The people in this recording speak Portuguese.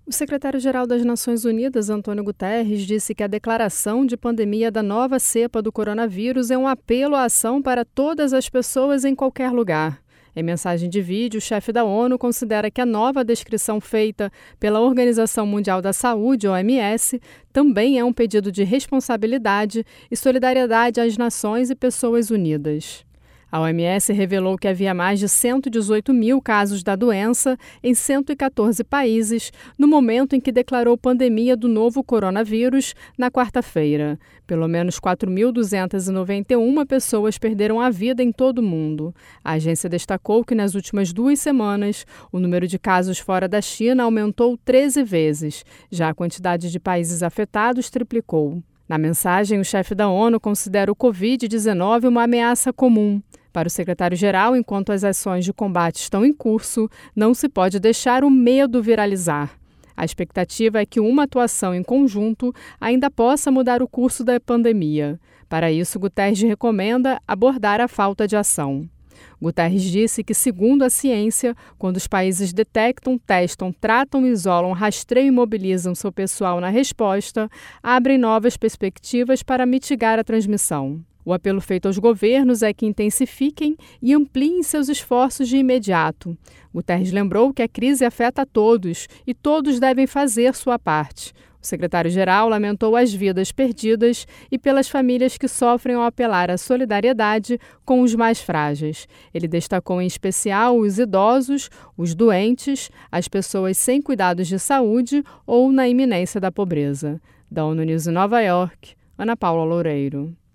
O secretário-geral das Nações Unidas, Antônio Guterres, disse que a declaração de pandemia da nova cepa do coronavírus é um apelo à ação para todas as pessoas em qualquer lugar. Em mensagem de vídeo, o chefe da ONU considera que a nova descrição feita pela Organização Mundial da Saúde, OMS, também é um pedido de responsabilidade e solidariedade às nações e pessoas unidas. A OMS revelou que havia mais de 118 mil casos da doença em 114 países no momento em que declarou pandemia do novo coronavírus na quarta-feira. Pelo menos 4.291 pessoas perderam a vida em todo o mundo. A agência destacou que nas últimas 2 semanas o número de casos fora da China aumentou 13 vezes. Já a quantidade de países afetados triplicou. Na mensagem, o chefe da ONU considera o Covid-19 uma ameaça comum. Para o secretário-geral, enquanto as ações de combate estão em curso, não se pode deixar o medo viralizar. A expectativa é que uma atuação em conjunto ainda possa mudar o curso da pandemia. Para isso, Guterres recomenda abordar a falta de ação. Guterres disse que, segundo a ciência, quando os países detectam, testam, tratam, isolam, rastreiam e mobilizam seu pessoal na resposta, abrem novas perspectivas para mitigar a transmissão. O apelo feito aos governos é que intensifiquem e ampliem seus esforços de imediato. Guterres lembrou que a crise afeta a todos e todos devem fazer sua parte. O secretário-geral lamentou as vidas perdidas e pelas famílias que sofrem ao apelar à solidariedade com os mais frágeis. Ele destacou em especial os idosos, os doentes, as pessoas sem cuidados de saúde ou na iminência da pobreza. Da ONU News em Nova York, Ana Paula Loureiro.